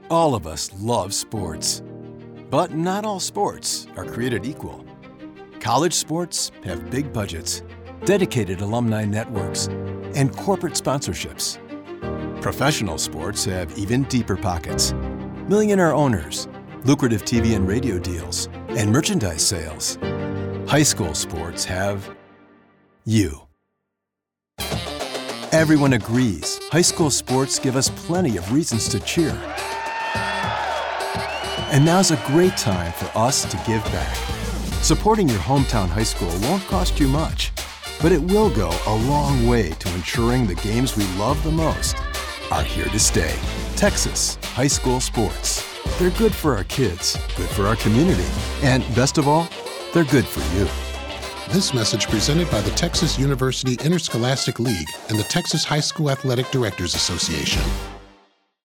All of us love sports. But not all sports are created equal. College sports have big budgets, dedicated alumni networks, and corporate sponsorships. Professional sports have even deeper pockets. Millionaire owners, lucrative TV and radio deals, and merchandise sales. High school sports have you. Everyone agrees high school sports give us plenty of reasons to cheer. And now's a great time for us to give back. Supporting your hometown high school won't cost you much, but it will go a long way to ensuring the games we love the most are here to stay. Texas high school sports. They're good for our kids, good for our community, and best of all, they're good for you. This message presented by the Texas University Interscholastic League and the Texas High School Athletic Directors Association.